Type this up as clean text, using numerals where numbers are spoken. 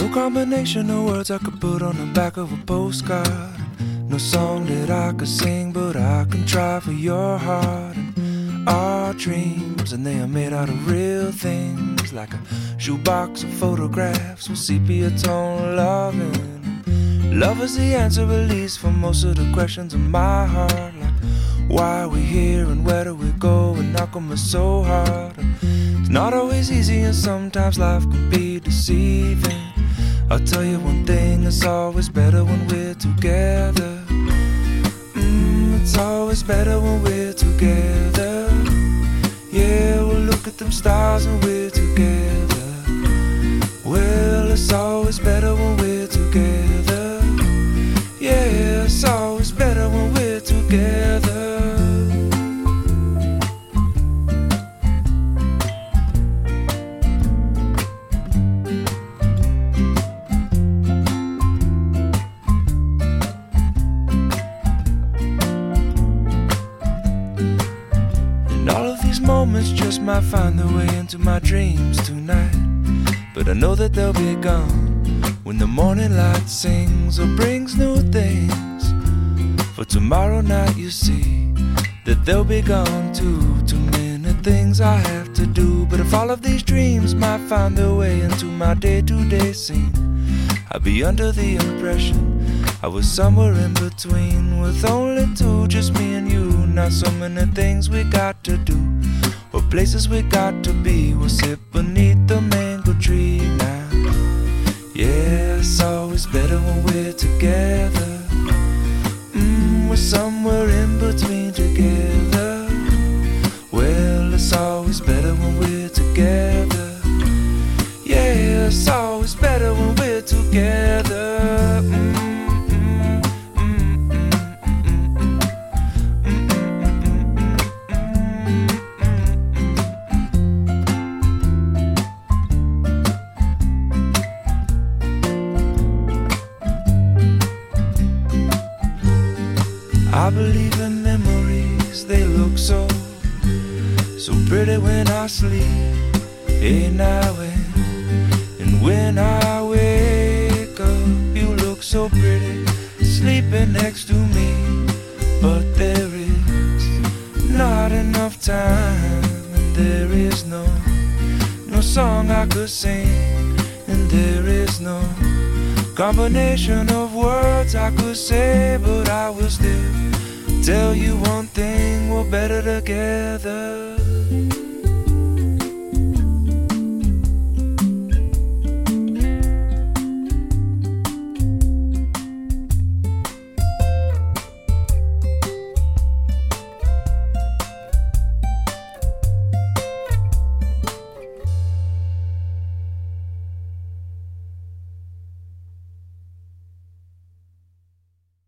No combination of words I could put on the back of a postcard. No song that I could sing, but I can try for your heart. And our dreams, and they are made out of real things, like a shoebox of photographs with sepia tone loving. Love is the answer, at least, for most of the questions in my heart, like why are we here and where do we go, and how come it's so hard. It's not always easy, and sometimes life can be deceiving. I'll tell you one thing, it's always better when we're together. It's always better when we're together. Yeah, we'll look at them stars and we're together. Well, it's always better when we're together. Yeah, it's always better when we're together. Moments just might find their way into my dreams tonight, but I know that they'll be gone when the morning light sings or brings new things. For tomorrow night you see that they'll be gone too. Too many things I have to do, but if all of these dreams might find their way into my day-to-day scene, I'd be under the impression I was somewhere in between, with only two, just me and you. Not so many things we got to do, or places we got to be. We'll sit beneath the mango tree now. Yeah, it's always better when we're together. We're somewhere in between together. Well, it's always better when we're together. Yeah, it's always better when we're together. I believe in memories, they look so pretty when I sleep. Hey, now and when I wake up, you look so pretty sleeping next to me. But there is not enough time, and there is no song I could sing, and there is no combination of words I could say, but I will still tell you one thing, we're better together.